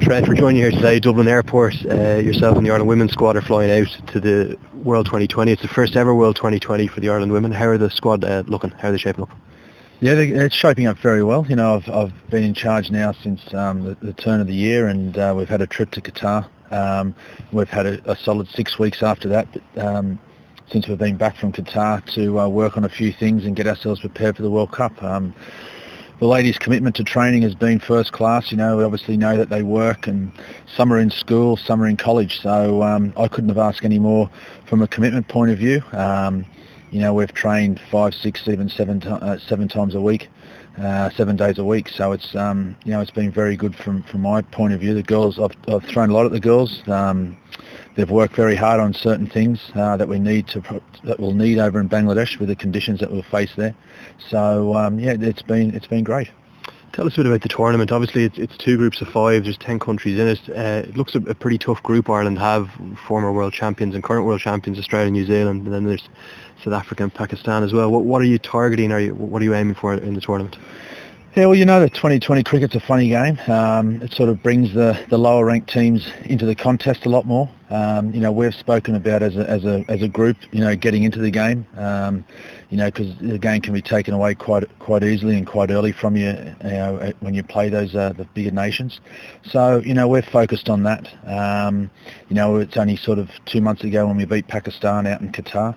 Trent, we're joining you here today, Dublin Airport. Yourself and the Ireland women's squad are flying out to the World 2020. It's the first ever World 2020 for the Ireland women. How are the squad looking? How are they shaping up? Yeah, it's shaping up very well. You know, I've been in charge now since the turn of the year, and we've had a trip to Qatar. We've had a solid 6 weeks after that, since we've been back from Qatar, to work on a few things and get ourselves prepared for the World Cup. The ladies' commitment to training has been first class. You know, we obviously know that they work, and some are in school, some are in college. So I couldn't have asked any more from a commitment point of view. You know, we've trained 5, 6, even 7 times a week, 7 days a week. So it's you know, it's been very good from my point of view. The girls, I've thrown a lot at the girls. They've worked very hard on certain things that we'll need over in Bangladesh with the conditions that we'll face there. So yeah, it's been great. Tell us a bit about the tournament. Obviously, it's 2 groups of 5. There's 10 countries in it. It looks a pretty tough group. Ireland have former world champions and current world champions, Australia and New Zealand, and then there's South Africa and Pakistan as well. What are you targeting? What are you aiming for in the tournament? Yeah, well, you know, the 2020 cricket's a funny game. It sort of brings the lower ranked teams into the contest a lot more. You know, we've spoken about as a group, you know, getting into the game. You know, because the game can be taken away quite easily and quite early from you, you know, when you play those the bigger nations. So, you know, we're focused on that. You know, it's only sort of 2 months ago when we beat Pakistan out in Qatar.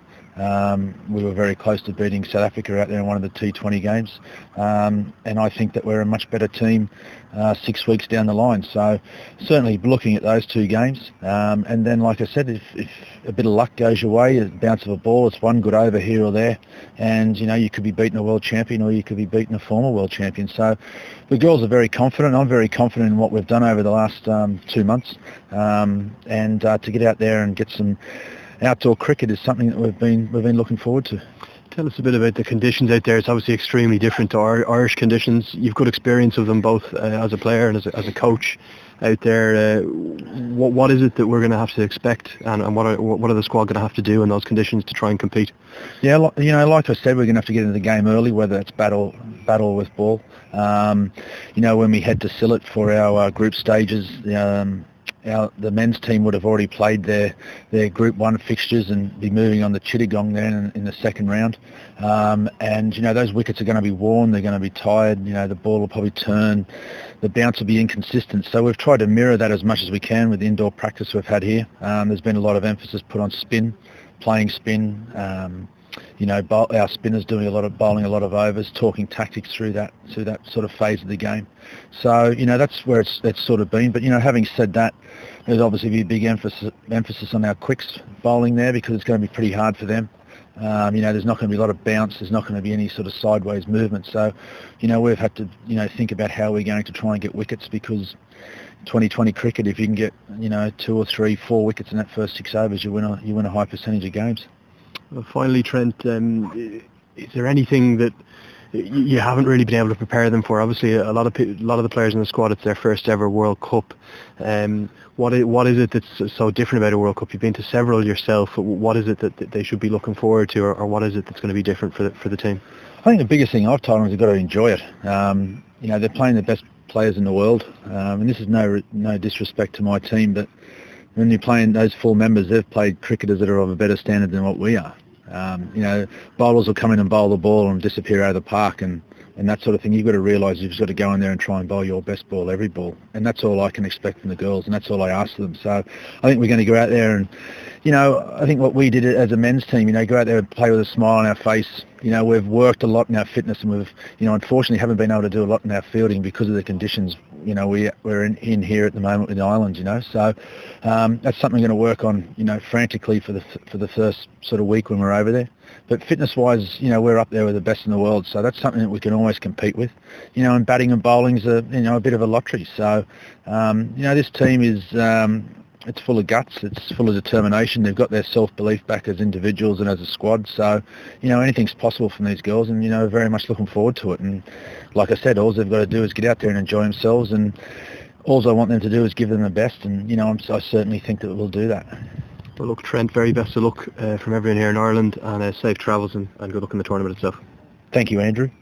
We were very close to beating South Africa out there in one of the T20 games, and I think that we're a much better team 6 weeks down the line. So certainly looking at those 2 games, and then like I said, if a bit of luck goes your way, a bounce of a ball, it's one good over here or there, and you know, you could be beating a world champion or you could be beating a former world champion. So the girls are very confident. I'm very confident in what we've done over the last 2 months, and to get out there and get some outdoor cricket is something that we've been looking forward to. Tell us a bit about the conditions out there. It's obviously extremely different to Irish conditions. You've good experience of them both as a player and as a coach out there. What is it that we're going to have to expect, and what are the squad going to have to do in those conditions to try and compete? Yeah, you know, like I said, we're going to have to get into the game early, whether it's battle with ball. You know, when we head to Sylhet for our group stages, the men's team would have already played their Group 1 fixtures and be moving on the Chittagong then in the second round. And, you know, those wickets are going to be worn, they're going to be tired, you know, the ball will probably turn, the bounce will be inconsistent. So we've tried to mirror that as much as we can with the indoor practice we've had here. There's been a lot of emphasis put on spin, playing spin. You know, our spinners doing bowling a lot of overs, talking tactics through that sort of phase of the game. So, you know, that's where it's sort of been. But, you know, having said that, there's obviously be a big emphasis on our quicks bowling there, because it's going to be pretty hard for them. You know, there's not going to be a lot of bounce. There's not going to be any sort of sideways movement. So, you know, we've had to, you know, think about how we're going to try and get wickets, because 2020 cricket, if you can get, you know, 2 or 3, 4 wickets in that first 6 overs, you win a high percentage of games. Well, finally, Trent, is there anything that you haven't really been able to prepare them for? Obviously, a lot of the players in the squad, it's their first ever World Cup. What is it that's so different about a World Cup? You've been to several yourself. What is it that they should be looking forward to, or what is it that's going to be different for the team? I think the biggest thing I've told them is they've got to enjoy it. You know, they're playing the best players in the world, and this is no disrespect to my team, but when you're playing those 4 members, they've played cricketers that are of a better standard than what we are. You know, bowlers will come in and bowl the ball and disappear out of the park and that sort of thing. You've got to realise you've just got to go in there and try and bowl your best ball every ball. And that's all I can expect from the girls, and that's all I ask of them. So I think we're going to go out there and, you know, I think what we did as a men's team, you know, go out there and play with a smile on our face. You know, we've worked a lot in our fitness, and we've, you know, unfortunately haven't been able to do a lot in our fielding because of the conditions. You know, we're in here at the moment with the islands, you know. So that's something we're going to work on, you know, frantically for the first sort of week when we're over there. But fitness-wise, you know, we're up there with the best in the world, so that's something that we can always compete with. You know, and batting and bowling's a bit of a lottery. So, you know, this team is it's full of guts, it's full of determination. They've got their self-belief back as individuals and as a squad. So, you know, anything's possible from these girls, and, you know, very much looking forward to it. And like I said, all they've got to do is get out there and enjoy themselves, and all I want them to do is give them the best, and, you know, I certainly think that we'll do that. Well, look, Trent, very best of luck from everyone here in Ireland, and safe travels and good luck in the tournament itself. Thank you, Andrew.